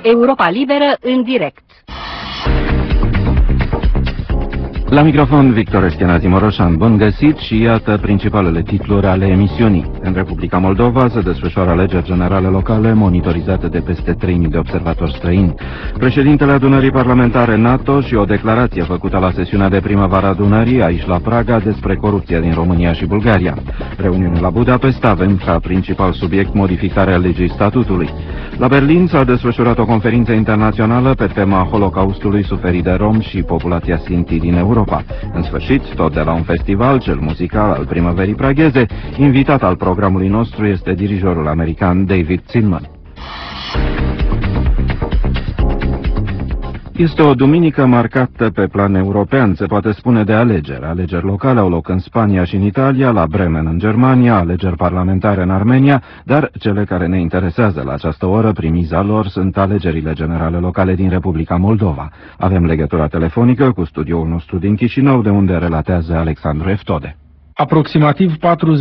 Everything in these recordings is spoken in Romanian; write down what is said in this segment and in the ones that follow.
Europa Liberă în direct. La microfon, Victor Eschenazi Moroșan. Bun găsit și iată principalele titluri ale emisiunii. În Republica Moldova se desfășoară alegeri generale locale monitorizate de peste 3.000 de observatori străini. Președintele Adunării Parlamentare NATO și o declarație făcută la sesiunea de primăvară a Adunării aici la Praga despre corupția din România și Bulgaria. Reuniune la Budapesta avem ca principal subiect modificarea legii statutului. La Berlin s-a desfășurat o conferință internațională pe tema Holocaustului suferit de romi și populația Sinti din Europa. În sfârșit, tot de la un festival, cel muzical al primăverii pragheze, invitat al programului nostru este dirijorul american David Zinman. Este o duminică marcată pe plan european, se poate spune, de alegeri. Alegeri locale au loc în Spania și în Italia, la Bremen în Germania, alegeri parlamentare în Armenia, dar cele care ne interesează la această oră, primiza lor, sunt alegerile generale locale din Republica Moldova. Avem legătura telefonică cu studioul nostru din Chișinău, de unde relatează Alexandru Eftode. Aproximativ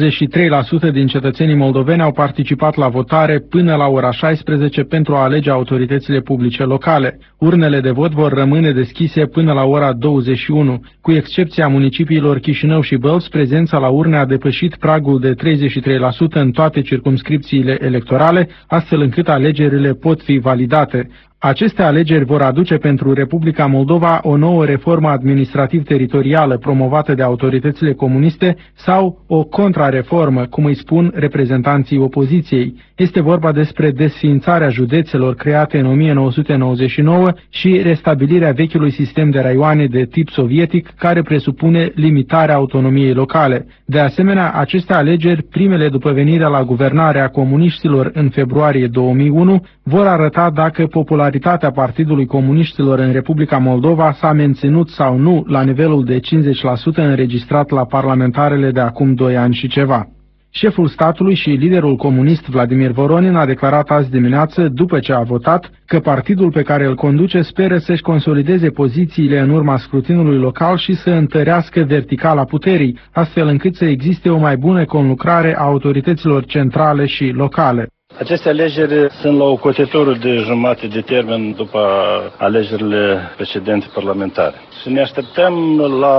43% din cetățenii moldoveni au participat la votare până la ora 16 pentru a alege autoritățile publice locale. Urnele de vot vor rămâne deschise până la ora 21. Cu excepția municipiilor Chișinău și Bălți, prezența la urne a depășit pragul de 33% în toate circumscripțiile electorale, astfel încât alegerile pot fi validate. Aceste alegeri vor aduce pentru Republica Moldova o nouă reformă administrativ-teritorială promovată de autoritățile comuniste sau o contrareformă, cum îi spun reprezentanții opoziției. Este vorba despre desființarea județelor create în 1999 și restabilirea vechiului sistem de raioane de tip sovietic, care presupune limitarea autonomiei locale. De asemenea, aceste alegeri, primele după venirea la guvernare a comuniștilor în februarie 2001, vor arăta dacă popularitatea Partidului Comuniștilor în Republica Moldova s-a menținut sau nu la nivelul de 50% înregistrat la parlamentarele de acum 2 ani și ceva. Șeful statului și liderul comunist Vladimir Voronin a declarat azi dimineață, după ce a votat, că partidul pe care îl conduce speră să-și consolideze pozițiile în urma scrutinului local și să întărească verticala puterii, astfel încât să existe o mai bună conlucrare a autorităților centrale și locale. Aceste alegeri sunt la o cotitură de jumătate de termen după alegerile precedente parlamentare. Și ne așteptăm la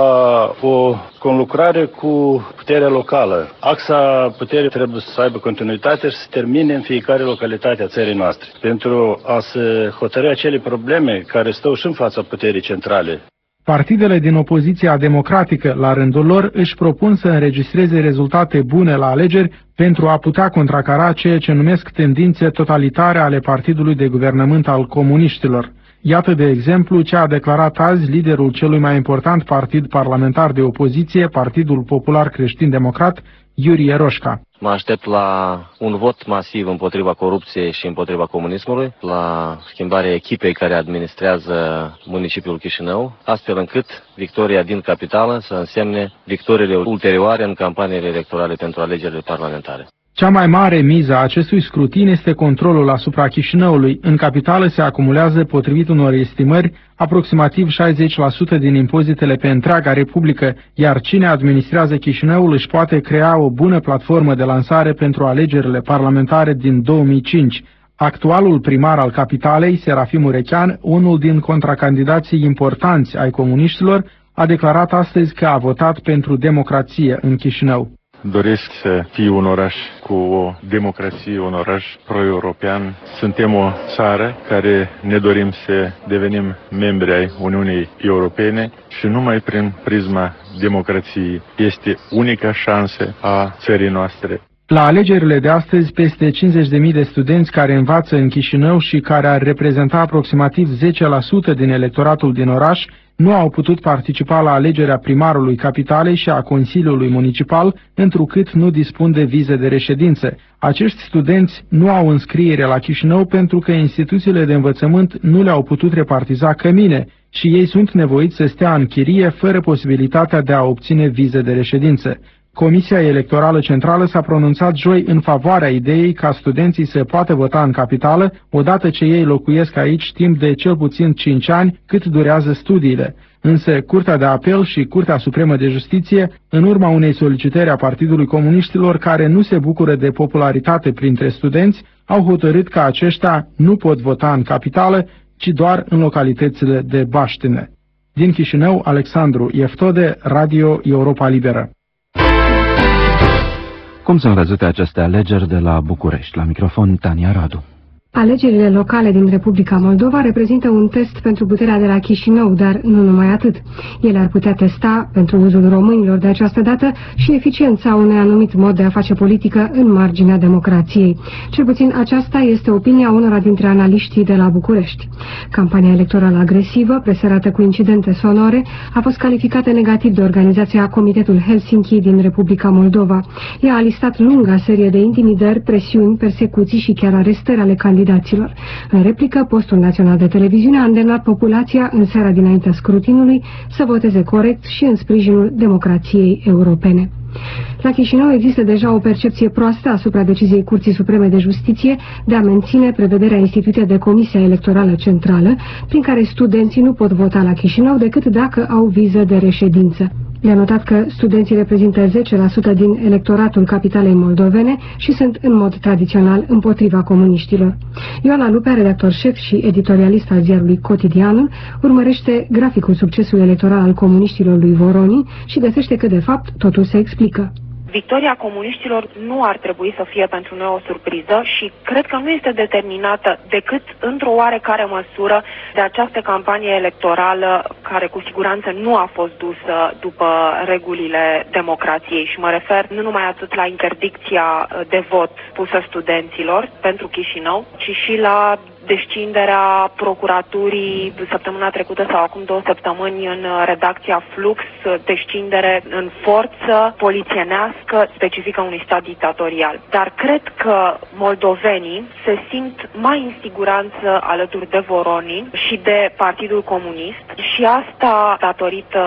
o conlucrare cu puterea locală. Axa puterii trebuie să aibă continuitate și să termine în fiecare localitate a țării noastre, pentru a se hotărî acele probleme care stau și în fața puterii centrale. Partidele din opoziția democratică, la rândul lor, își propun să înregistreze rezultate bune la alegeri pentru a putea contracara ceea ce numesc tendințe totalitare ale partidului de guvernământ al comuniștilor. Iată, de exemplu, ce a declarat azi liderul celui mai important partid parlamentar de opoziție, Partidul Popular Creștin-Democrat, Iuri Eroșca. Mă aștept la un vot masiv împotriva corupției și împotriva comunismului, la schimbarea echipei care administrează municipiul Chișinău, astfel încât victoria din capitală să însemne victoriile ulterioare în campaniile electorale pentru alegerile parlamentare. Cea mai mare miză a acestui scrutin este controlul asupra Chișinăului. În capitală se acumulează, potrivit unor estimări, aproximativ 60% din impozitele pe întreaga Republică, iar cine administrează Chișinăul își poate crea o bună platformă de lansare pentru alegerile parlamentare din 2005. Actualul primar al capitalei, Serafim Urechean, unul din contracandidații importanți ai comuniștilor, a declarat astăzi că a votat pentru democrație în Chișinău. Doresc să fie un oraș cu o democrație, un oraș pro-european. Suntem o țară care ne dorim să devenim membri ai Uniunii Europene și numai prin prisma democrației este unica șansă a țării noastre. La alegerile de astăzi, peste 50.000 de studenți care învață în Chișinău și care ar reprezenta aproximativ 10% din electoratul din oraș, nu au putut participa la alegerea primarului capitalei și a Consiliului Municipal, întrucât nu dispun de vize de reședință. Acești studenți nu au înscriere la Chișinău pentru că instituțiile de învățământ nu le-au putut repartiza cămine și ei sunt nevoiți să stea în chirie fără posibilitatea de a obține vize de reședință. Comisia Electorală Centrală s-a pronunțat joi în favoarea ideii ca studenții să poată vota în capitală, odată ce ei locuiesc aici timp de cel puțin 5 ani, cât durează studiile. Însă Curtea de Apel și Curtea Supremă de Justiție, în urma unei solicitări a Partidului Comuniștilor care nu se bucură de popularitate printre studenți, au hotărât că aceștia nu pot vota în capitală, ci doar în localitățile de baștine. Din Chișinău, Alexandru Ieftode, Radio Europa Liberă. Cum sunt văzute aceste alegeri de la București? La microfon, Tania Radu. Alegerile locale din Republica Moldova reprezintă un test pentru puterea de la Chișinău, dar nu numai atât. Ele ar putea testa, pentru uzul românilor de această dată, și eficiența unui anumit mod de a face politică în marginea democrației. Cel puțin aceasta este opinia unora dintre analiștii de la București. Campania electorală agresivă, presărată cu incidente sonore, a fost calificată negativ de organizația Comitetul Helsinki din Republica Moldova. Ea a listat lunga serie de intimidări, presiuni, persecuții și chiar arestări ale candidaților. În replică, postul național de televiziune a îndemnat populația în seara dinaintea scrutinului să voteze corect și în sprijinul democrației europene. La Chișinău există deja o percepție proastă asupra deciziei Curții Supreme de Justiție de a menține prevederea instituită de Comisia Electorală Centrală, prin care studenții nu pot vota la Chișinău decât dacă au viză de reședință. Le-a notat că studenții reprezintă 10% din electoratul capitalei moldovene și sunt în mod tradițional împotriva comuniștilor. Ioana Lupea, redactor șef și editorialist al ziarului Cotidianul, urmărește graficul succesului electoral al comuniștilor lui Voroni și găsește că, de fapt, totul se explică. Victoria comuniștilor nu ar trebui să fie pentru noi o surpriză și cred că nu este determinată decât într-o oarecare măsură de această campanie electorală care cu siguranță nu a fost dusă după regulile democrației și mă refer nu numai atât la interdicția de vot pusă studenților pentru Chișinău, ci și la descinderea procuraturii săptămâna trecută sau acum 2 săptămâni în redacția Flux, descindere în forță polițienească specifică unui stat dictatorial. Dar cred că moldovenii se simt mai în siguranță alături de Voroni și de Partidul Comunist și asta datorită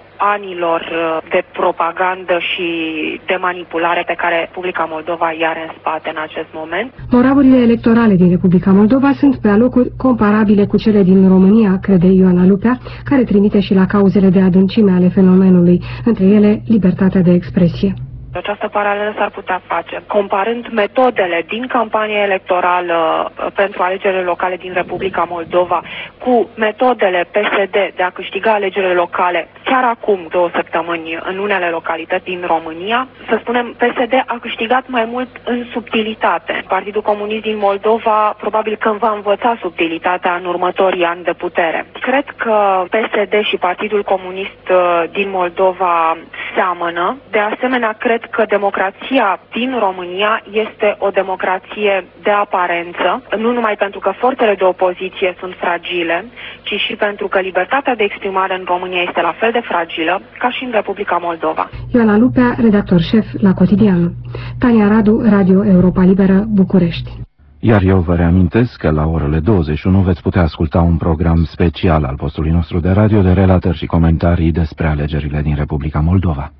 anilor de propagandă și de manipulare pe care Republica Moldova îi are în spate în acest moment. Moravurile electorale din Republica Moldova sunt pe alocuri comparabile cu cele din România, crede Ioana Lupea, care trimite și la cauzele de adâncime ale fenomenului, între ele libertatea de expresie. Această paralelă s-ar putea face, comparând metodele din campania electorală pentru alegerile locale din Republica Moldova cu metodele PSD de a câștiga alegerile locale chiar acum 2 săptămâni în unele localități din România. Să spunem, PSD a câștigat mai mult în subtilitate. Partidul Comunist din Moldova probabil că va învăța subtilitatea în următorii ani de putere. Cred că PSD și Partidul Comunist din Moldova seamănă. De asemenea, cred că democrația din România este o democrație de aparență, nu numai pentru că forțele de opoziție sunt fragile, ci și pentru că libertatea de exprimare în România este la fel de fragilă ca și în Republica Moldova. Ioana Lupea, redactor șef la Cotidianul. Tania Radu, Radio Europa Liberă, București. Iar eu vă reamintesc că la orele 21 veți putea asculta un program special al postului nostru de radio de relatări și comentarii despre alegerile din Republica Moldova.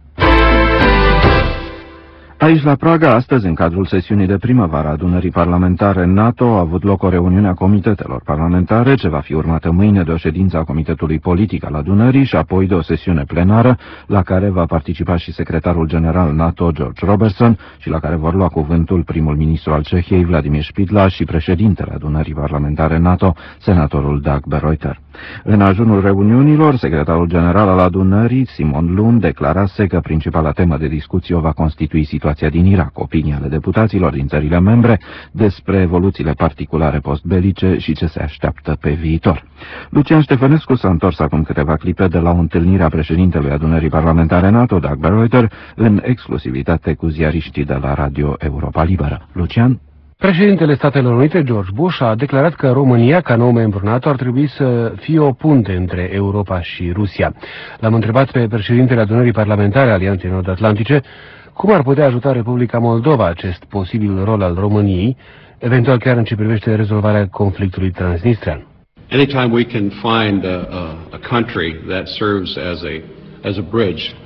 Aici, la Praga, astăzi, în cadrul sesiunii de primăvară a adunării parlamentare NATO, a avut loc o reuniune a comitetelor parlamentare, ce va fi urmată mâine de o ședință a Comitetului Politic al adunării și apoi de o sesiune plenară, la care va participa și secretarul general NATO, George Robertson, și la care vor lua cuvântul primul ministru al Cehiei, Vladimir Špidla, și președintele adunării parlamentare NATO, senatorul Dag Bereuter. În ajunul reuniunilor, secretarul general al adunării, Simon Lund, declarase că principala temă de discuție o va constitui situația din Irak, opinii ale deputaților din țările membre despre evoluțiile particulare postbelice și ce se așteaptă pe viitor. Lucian Ștefănescu s-a întors acum câteva clipe de la o întâlnire a președintelui adunării parlamentare NATO, Dag Bereuter, în exclusivitate cu ziariștii de la Radio Europa Liberă. Lucian? Președintele Statelor Unite, George Bush, a declarat că România, ca nou membru NATO, ar trebui să fie o punte între Europa și Rusia. L-am întrebat pe președintele adunării parlamentare Alianței Nord-Atlantice cum ar putea ajuta Republica Moldova acest posibil rol al României, eventual chiar în ce privește rezolvarea conflictului transnistrean. Anytime we can find a country that serves as a bridge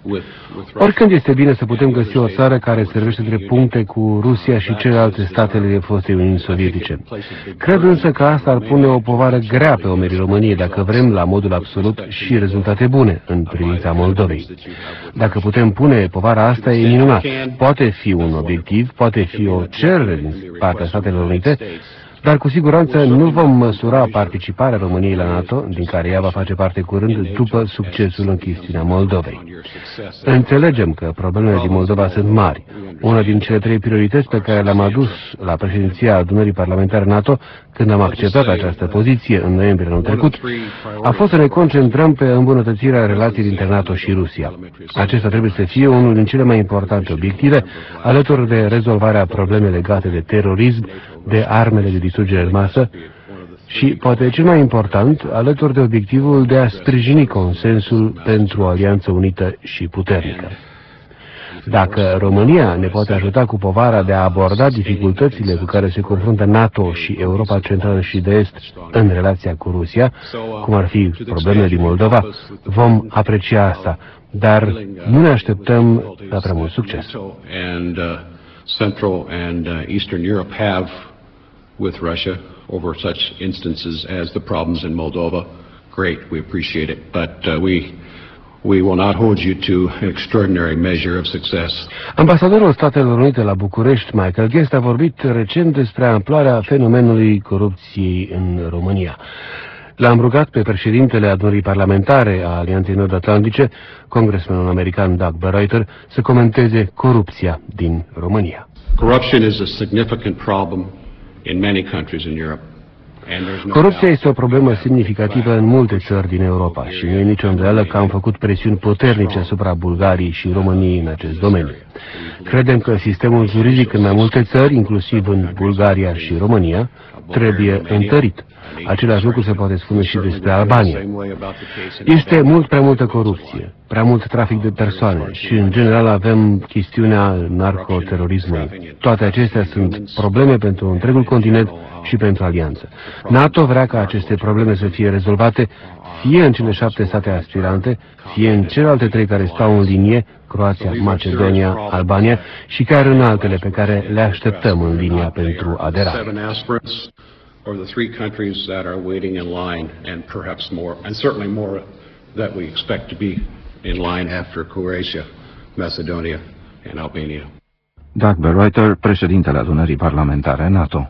Oricând este bine să putem găsi o țară care servește drept puncte cu Rusia și celelalte statele fostei Uniuni Sovietice. Cred însă că asta ar pune o povară grea pe umerii României dacă vrem la modul absolut și rezultate bune în privința Moldovei. Dacă putem pune povara asta, e minunat. Poate fi un obiectiv, poate fi o cerere din partea Statelor Unite, dar cu siguranță nu vom măsura participarea României la NATO, din care ea va face parte curând, după succesul în chestiunea Moldovei. Înțelegem că problemele din Moldova sunt mari. Una din cele 3 priorități pe care le-am adus la președinția adunării parlamentare NATO, când am acceptat această poziție în noiembrie anul trecut, a fost să ne concentrăm pe îmbunătățirea relației dintre NATO și Rusia. Acesta trebuie să fie unul din cele mai importante obiective, alături de rezolvarea problemei legate de terorism, de armele de distrugere în masă și, poate cel mai important, alături de obiectivul de a sprijini consensul pentru o alianță unită și puternică. Dacă România ne poate ajuta cu povara de a aborda dificultățile cu care se confruntă NATO și Europa Centrală și de Est în relația cu Rusia, cum ar fi problemele din Moldova, vom aprecia asta, dar nu ne așteptăm la prea mult succes. Central and Eastern Europe have with Russia over such instances as the problems in Moldova. Great, we appreciate it, but we will not hold you to an extraordinary measure of success. Ambasadorul Statelor Unite la București, Michael Guest, a vorbit recent despre amploarea fenomenului corupției în România. L-am rugat pe președintele adunării parlamentare a Alianței Nord-Atlantice, congresmenul american Doug Bereuter, să comenteze corupția din România. Corruption is a significant problem in many countries in Europe. Corupția este o problemă semnificativă în multe țări din Europa și nu e nicio îndoială că am făcut presiuni puternice asupra Bulgariei și României în acest domeniu. Credem că sistemul juridic în mai multe țări, inclusiv în Bulgaria și România, trebuie întărit. Același lucru se poate spune și despre Albania. Este mult prea multă corupție, prea mult trafic de persoane și, în general, avem chestiunea narcoterorismului. Toate acestea sunt probleme pentru întregul continent și pentru alianță. NATO vrea ca aceste probleme să fie rezolvate fie în cele 7 state aspirante, fie în celelalte 3 care stau în linie, Croația, Macedonia, Albania, și chiar în altele pe care le așteptăm în linia pentru aderare. Or the 3 countries that are waiting in line, and perhaps more, and certainly more that we expect to be in line after Croatia, Macedonia and Albania. Doug Bereuter, președintele adunării parlamentare NATO.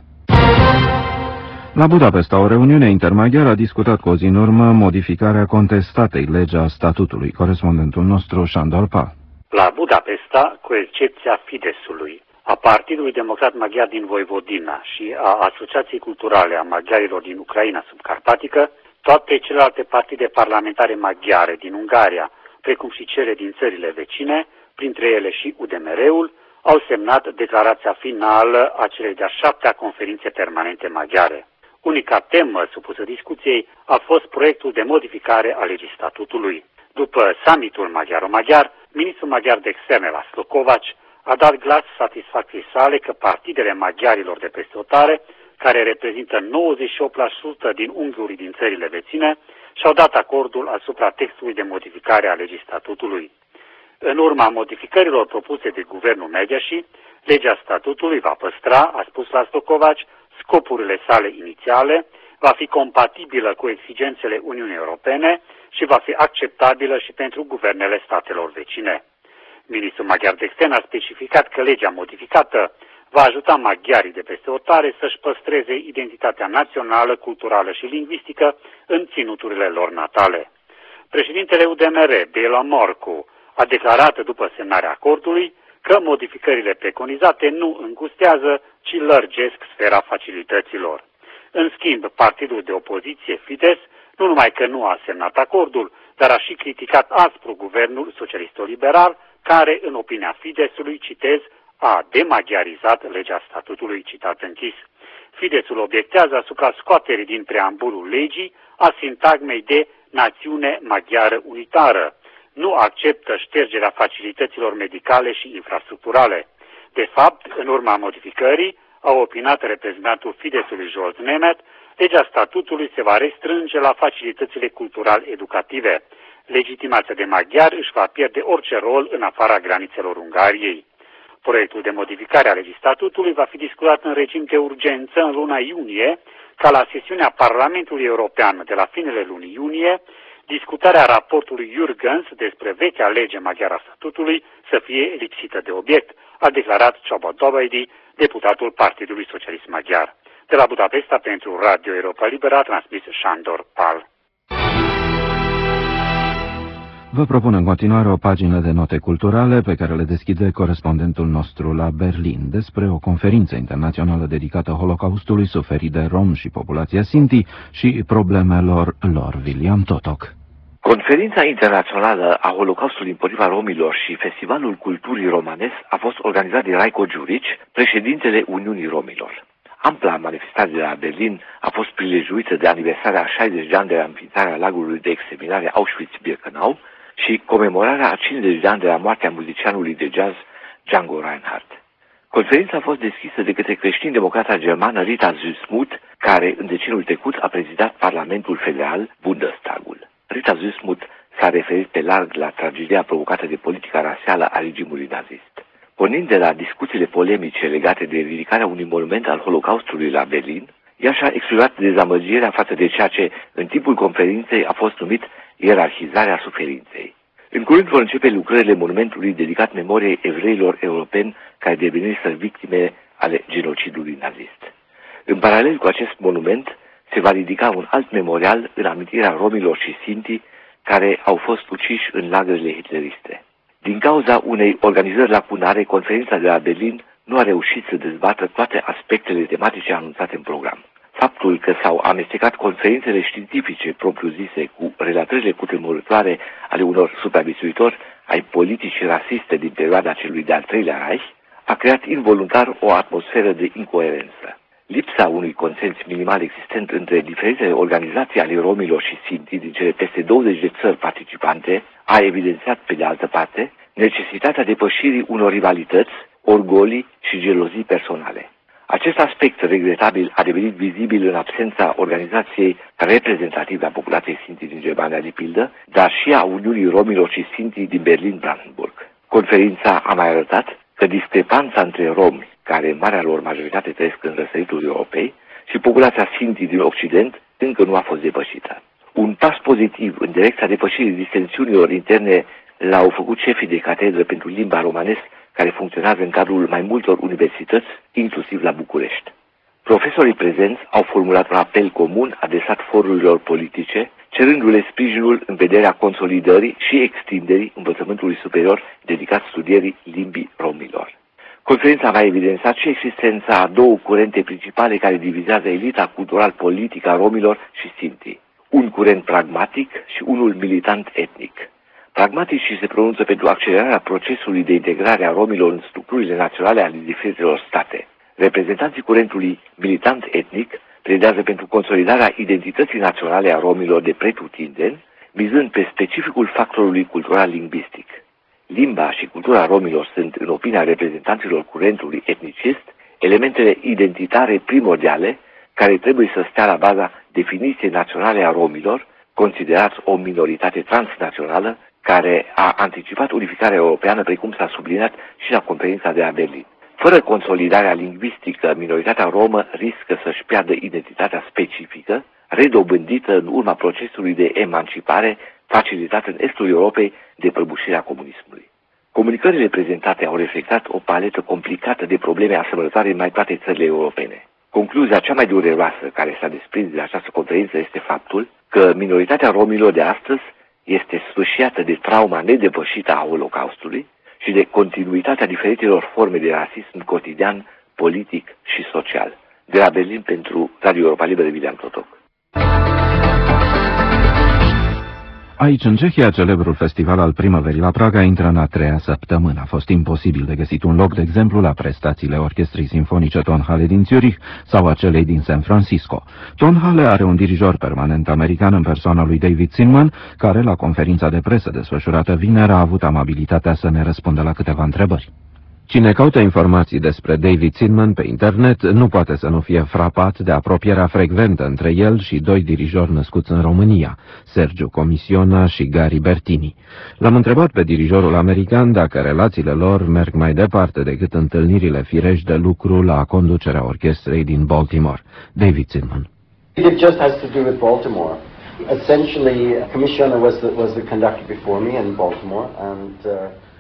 La Budapesta, o reuniune intermaghiară a discutat cu o zi în urmă modificarea contestatei legea statutului. Corespondentul nostru, Sándor Pál. La Budapesta, cu excepția Fideszului, a Partidului Democrat Maghiar din Voivodina și a Asociației Culturale a Maghiarilor din Ucraina Subcarpatică, toate celelalte partide parlamentare maghiare din Ungaria, precum și cele din țările vecine, printre ele și UDMR-ul, au semnat declarația finală a celei de-a 7-a conferințe permanente maghiare. Unica temă supusă discuției a fost proiectul de modificare a legii statutului. După summitul maghiaro-maghiar, ministrul maghiar de externe László Kovács a dat glas satisfacției sale că partidele maghiarilor de peste hotare, care reprezintă 98% din unghiurii din țările vecine, și-au dat acordul asupra textului de modificare a legii statutului. În urma modificărilor propuse de guvernul Mediași, legea statutului va păstra, a spus László Kovács, scopurile sale inițiale, va fi compatibilă cu exigențele Uniunii Europene și va fi acceptabilă și pentru guvernele statelor vecine. Ministrul maghiar de externe a specificat că legea modificată va ajuta maghiarii de peste hotare să-și păstreze identitatea națională, culturală și lingvistică în ținuturile lor natale. Președintele UDMR, Béla Marcu, a declarat după semnarea acordului că modificările preconizate nu îngustează, ci lărgesc sfera facilităților. În schimb, partidul de opoziție, Fidesz, nu numai că nu a semnat acordul, dar a și criticat aspru guvernul socialist-liberal, care, în opinia Fideszului, citez, a demaghiarizat legea statutului, citat închis. Fideszul obiectează asupra scoaterii din preambulul legii a sintagmei de națiune maghiară unitară. Nu acceptă ștergerea facilităților medicale și infrastructurale. De fapt, în urma modificării, a opinat reprezentantul Fideszului Zsolt Nemet, legea statutului se va restrânge la facilitățile cultural-educative. legitimația de maghiar își va pierde orice rol în afara granițelor Ungariei. Proiectul de modificare a legistatutului va fi discutat în regim de urgență în luna iunie, ca la sesiunea Parlamentului European de la finele lunii iunie, discutarea raportului Jürgens despre vechea lege maghiară a statutului să fie lipsită de obiect, a declarat Csaba Dobajdi, deputatul Partidului Socialist Maghiar. De la Budapesta, pentru Radio Europa Liberă, a transmis Sándor Pál. Vă propun în continuare o pagină de note culturale pe care le deschide corespondentul nostru la Berlin despre o conferință internațională dedicată Holocaustului suferit de rom și populația Sinti și problemelor lor. William Totok. Conferința internațională a Holocaustului împotriva romilor și Festivalul Culturii Romanes a fost organizat de Rajko Đurić, președintele Uniunii Romilor. Ampla manifestare de la Berlin a fost prilejuită de aniversarea a 60 de ani de la înființarea lagărului de exterminare Auschwitz-Birkenau și comemorarea a 50 de ani de la moartea muzicianului de jazz Django Reinhardt. Conferința a fost deschisă de către creștin-democrata germană Rita Süssmuth, care în deceniul trecut a prezidat Parlamentul Federal, Bundestagul. Rita Süssmuth s-a referit pe larg la tragedia provocată de politica rasială a regimului nazist. Pornind de la discuțiile polemice legate de ridicarea unui monument al Holocaustului la Berlin, ea și-a exprimat dezamăgirea față de ceea ce în timpul conferinței a fost numit ierarhizarea suferinței. În curând vor începe lucrările monumentului dedicat memoriei evreilor europeni care deveniseră victime ale genocidului nazist. În paralel cu acest monument se va ridica un alt memorial în amintirea romilor și sinti care au fost uciși în lagările hitleriste. Din cauza unei organizări lacunare, conferința de la Berlin nu a reușit să dezbată toate aspectele tematice anunțate în program. Faptul că s-au amestecat conferințele științifice propriu-zise cu relatările cutremurătoare ale unor supraviețuitori ai politicii rasiste din perioada celui de-al treilea Reich a creat involuntar o atmosferă de incoerență. Lipsa unui consens minimal existent între diferitele organizații ale romilor și sinti din cele peste 20 de țări participante a evidențiat, pe de altă parte, necesitatea depășirii unor rivalități, orgolii și gelozii personale. Acest aspect regretabil a devenit vizibil în absența organizației reprezentative a populației sinti din Germania, de pildă, dar și a Uniunii Romilor și Sinti din Berlin-Brandenburg. Conferința a mai arătat că discrepanța între romi, care în marea lor majoritate trăiesc în răsăritul Europei, și populația Sinti din Occident încă nu a fost depășită. Un pas pozitiv în direcția depășirii distensiunilor interne l-au făcut șefii de catedră pentru limba romanesc care funcționează în cadrul mai multor universități, inclusiv la București. Profesorii prezenți au formulat un apel comun adresat forurilor politice, cerându-le sprijinul în vederea consolidării și extinderii învățământului superior dedicat studierii limbii romilor. Conferința va evidența și existența a două curente principale care divizează elita cultural-politică a romilor și sinti. Un curent pragmatic și unul militant etnic. Pragmaticii se pronunță pentru accelerarea procesului de integrare a romilor în structurile naționale ale diferitelor state. Reprezentanții curentului militant etnic pledează pentru consolidarea identității naționale a romilor de pretutindeni, mizând pe specificul factorului cultural-lingvistic. Limba și cultura romilor sunt, în opinia reprezentanților curentului etnicist, elementele identitare primordiale care trebuie să stea la baza definiției naționale a romilor, considerați o minoritate transnațională care a anticipat unificarea europeană, precum s-a subliniat și la conferința de la Berlin. Fără consolidarea lingvistică, minoritatea romă riscă să-și piardă identitatea specifică, redobândită în urma procesului de emancipare facilitat în estul Europei de prăbușirea comunismului. Comunicările prezentate au reflectat o paletă complicată de probleme asemănătoare în mai toate țările europene. Concluzia cea mai dureroasă care s-a desprins de această conferință este faptul că minoritatea romilor de astăzi este sfâșiată de trauma nedepășită a Holocaustului și de continuitatea diferitelor forme de rasism cotidian, politic și social. De la Berlin pentru Radio Europa Liberă, William Totok. Aici, în Cehia, celebrul festival al primăverii la Praga intră în a treia săptămână. A fost imposibil de găsit un loc, de exemplu, la prestațiile Orchestrei Sinfonice Tonhalle din Zurich sau a celei din San Francisco. Tonhalle are un dirijor permanent american în persoana lui David Zinman, care, la conferința de presă desfășurată vineri, a avut amabilitatea să ne răspundă la câteva întrebări. Cine caută informații despre David Zinman pe internet nu poate să nu fie frapat de apropierea frecventă între el și doi dirijori născuți în România, Sergiu Comisiona și Gary Bertini. L-am întrebat pe dirijorul american dacă relațiile lor merg mai departe decât întâlnirile firești de lucru la conducerea orchestrei din Baltimore. David Zinman. It just has to do with Baltimore. Essentially, Commissioner was the conductor before me in Baltimore, and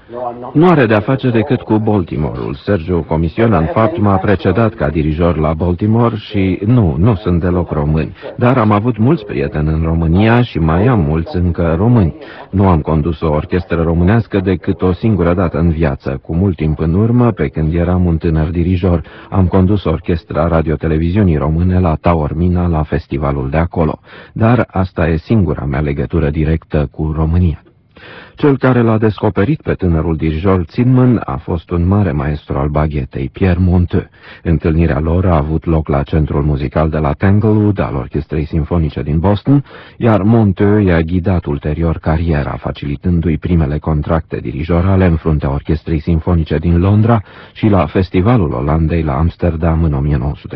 nu are de-a face decât cu Baltimore-ul. Sergiu Comisiona, în fapt, m-a precedat ca dirijor la Baltimore și nu sunt deloc români. Dar am avut mulți prieteni în România și mai am mulți încă români. Nu am condus o orchestră românească decât o singură dată în viață. Cu mult timp în urmă, pe când eram un tânăr dirijor, am condus orchestra radio-televiziunii române la Taormina, la festivalul de acolo. Dar asta e singura mea legătură directă cu România. Cel care l-a descoperit pe tânărul dirijor Zinman a fost un mare maestru al baghetei, Pierre Monteux. Întâlnirea lor a avut loc la Centrul Muzical de la Tanglewood al Orchestrei Simfonice din Boston, iar Monteux i-a ghidat ulterior cariera, facilitându-i primele contracte dirijorale în fruntea Orchestrei Simfonice din Londra și la Festivalul Olandei la Amsterdam în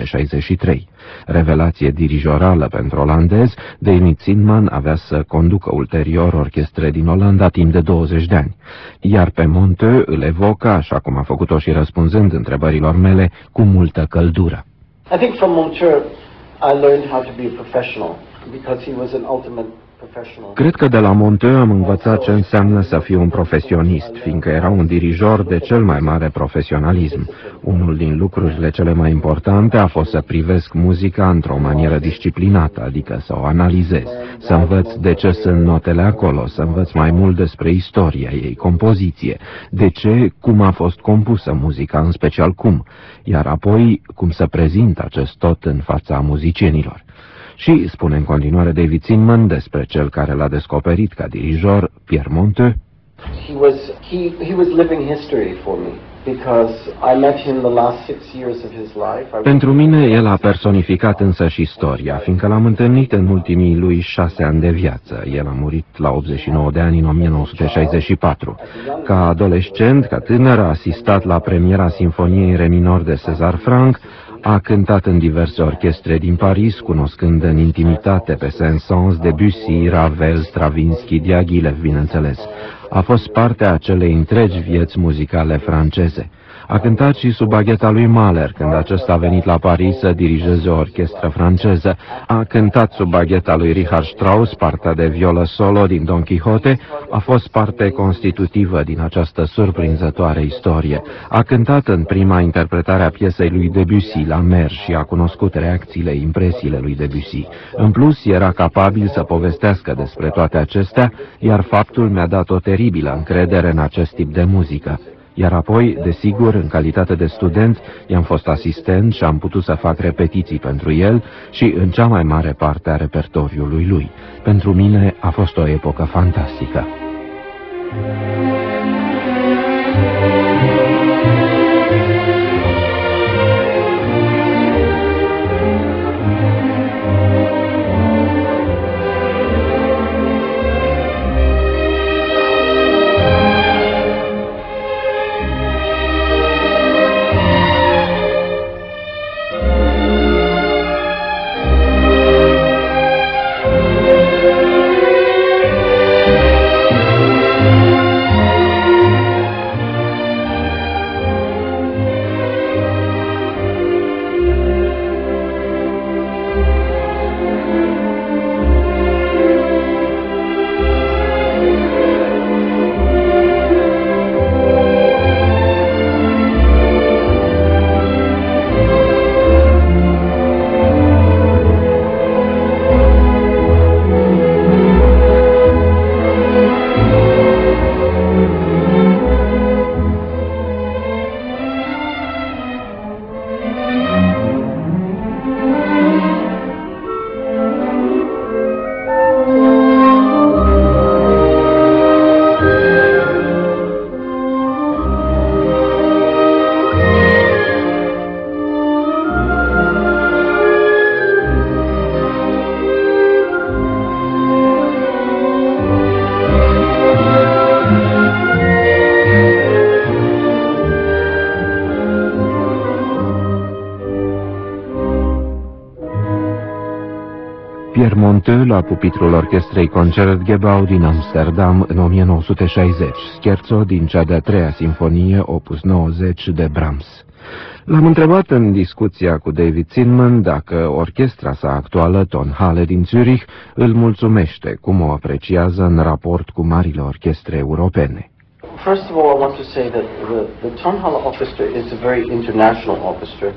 1963. Revelație dirijorală pentru olandez, David Zinman avea să conducă ulterior orchestre din Olanda timp de 20 de ani, iar pe Monteux îl evocă, așa cum a făcut-o și răspunzând întrebărilor mele, cu multă căldură. I think from Monteux I learned how to be a professional because he was an ultimate professional. Cred că de la Monteux am învățat ce înseamnă să fiu un profesionist, fiindcă era un dirijor de cel mai mare profesionalism. Unul din lucrurile cele mai importante a fost să privesc muzica într-o manieră disciplinată, adică să o analizez, să învăț de ce sunt notele acolo, să învăț mai mult despre istoria ei, compoziție, de ce, cum a fost compusă muzica, în special cum, iar apoi cum să prezint acest tot în fața muzicienilor. Și, spune în continuare David Zinman despre cel care l-a descoperit ca dirijor, Pierre Monteux, He was living history for me because I met him the last 6 years of his life. Pentru mine, el a personificat însăși istoria, fiindcă l-am întâlnit în ultimii lui 6 ani de viață. El a murit la 89 de ani în 1964. Ca adolescent, ca tânăr, a asistat la premiera Sinfoniei Re minor de César Franck, a cântat în diverse orchestre din Paris, cunoscând în intimitate pe Saint-Saëns, Debussy, Ravel, Stravinsky, Diaghilev, bineînțeles. A fost parte a acelei întregi vieți muzicale franceze. A cântat și sub bagheta lui Mahler, când acesta a venit la Paris să dirigeze o orchestră franceză. A cântat sub bagheta lui Richard Strauss, partea de violă solo din Don Quixote. A fost parte constitutivă din această surprinzătoare istorie. A cântat în prima interpretare a piesei lui Debussy, La Mer, și a cunoscut reacțiile, impresiile lui Debussy. În plus, era capabil să povestească despre toate acestea, iar faptul mi-a dat o teribilă încredere în acest tip de muzică. Iar apoi, desigur, în calitate de student, i-am fost asistent și am putut să fac repetiții pentru el și în cea mai mare parte a repertoriului lui. Pentru mine a fost o epocă fantastică. Pierre Monteux la pupitrul orchestrei Concertgebouw din Amsterdam în 1960, scherzo din cea de-a treia sinfonie, opus 90 de Brahms. L-am întrebat în discuția cu David Zinman dacă orchestra sa actuală, Tonhalle din Zurich, îl mulțumește, cum o apreciază în raport cu marile orchestre europene. First of all, I want to say that the Tonhalle Orchestra is a very international orchestra.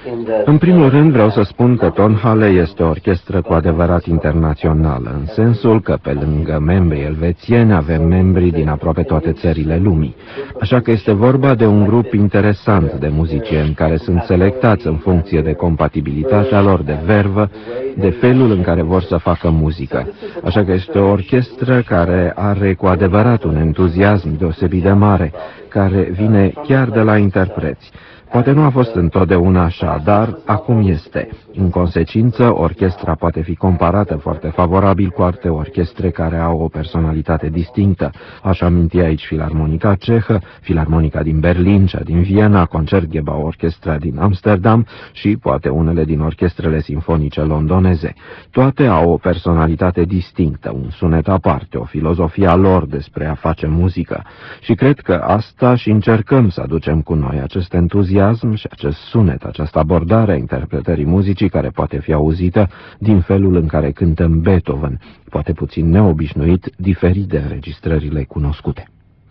În primul rând vreau să spun că Tonhalle este o orchestră cu adevărat internațională, în sensul că pe lângă membrii elvețieni avem membri din aproape toate țările lumii. Așa că este vorba de un grup interesant de muzicieni care sunt selectați în funcție de compatibilitatea lor, de vervă, de felul în care vor să facă muzică. Așa că este o orchestră care are cu adevărat un entuziasm deosebit de mare, care vine chiar de la interpreți. Poate nu a fost întotdeauna așa, dar acum este. În consecință, orchestra poate fi comparată foarte favorabil cu alte orchestre care au o personalitate distinctă. Aș aminti aici Filarmonica Cehă, Filarmonica din Berlin, cea din Viena, Concertgebouw Orchestra din Amsterdam și poate unele din orchestrele sinfonice londoneze. Toate au o personalitate distinctă, un sunet aparte, o filozofie a lor despre a face muzică. Și cred că asta și încercăm să aducem cu noi, acest entuziasm și acest sunet, această abordare a interpretării muzicii care poate fi auzită din felul în care cântăm Beethoven, poate puțin neobișnuit, diferit de înregistrările cunoscute.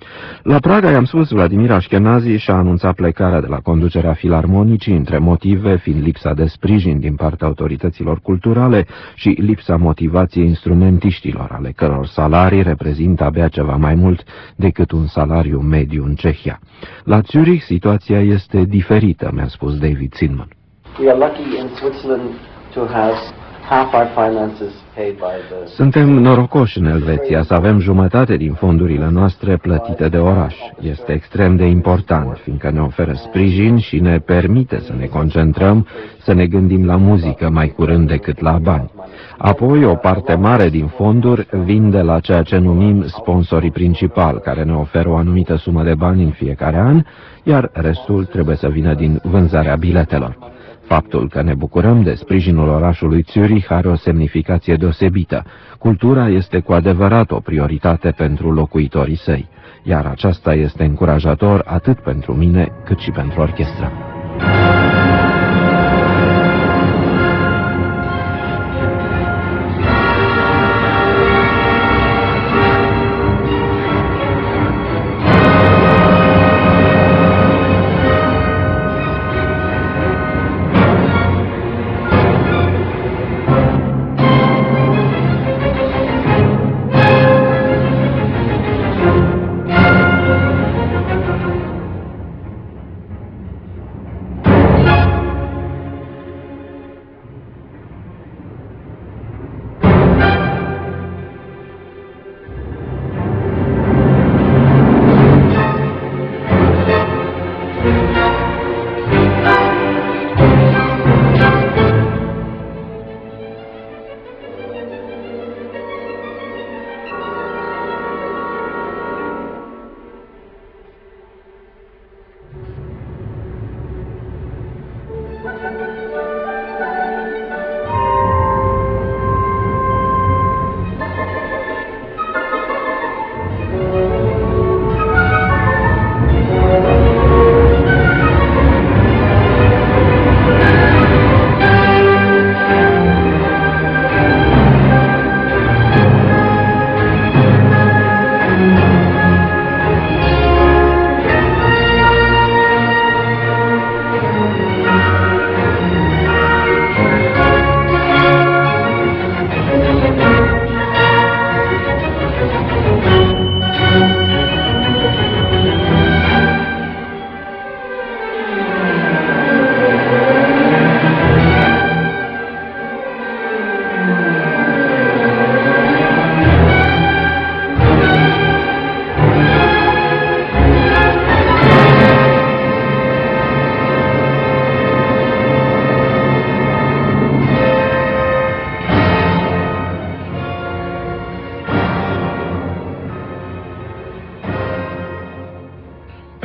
La Praga, i-am spus, Vladimir Ashkenazi și-a anunțat plecarea de la conducerea filarmonicii, între motive fiind lipsa de sprijin din partea autorităților culturale și lipsa motivației instrumentiștilor, ale căror salarii reprezintă abia ceva mai mult decât un salariu mediu în Cehia. La Zurich situația este diferită, mi-a spus David Zinman. We are lucky in Switzerland to have half our finances paid by the... Suntem norocoși în Elveția să avem jumătate din fondurile noastre plătite de oraș. Este extrem de important, fiindcă ne oferă sprijin și ne permite să ne concentrăm, să ne gândim la muzică mai curând decât la bani. Apoi, o parte mare din fonduri vin de la ceea ce numim sponsorii principali, care ne oferă o anumită sumă de bani în fiecare an, iar restul trebuie să vină din vânzarea biletelor. Faptul că ne bucurăm de sprijinul orașului Zurich are o semnificație deosebită. Cultura este cu adevărat o prioritate pentru locuitorii săi, iar aceasta este încurajator atât pentru mine cât și pentru orchestră.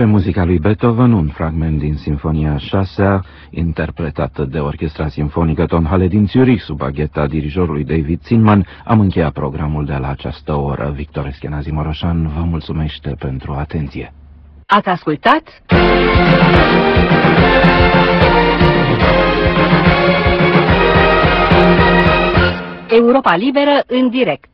pe muzica lui Beethoven, un fragment din Sinfonia 6-a, interpretată de Orchestra Sinfonică Tonhalle din Zurich, sub agheta dirijorului David Zinman. Am încheiat programul de la această oră. Victor Eschenazi Moroșan vă mulțumește pentru atenție. Ați ascultat Europa Liberă în direct.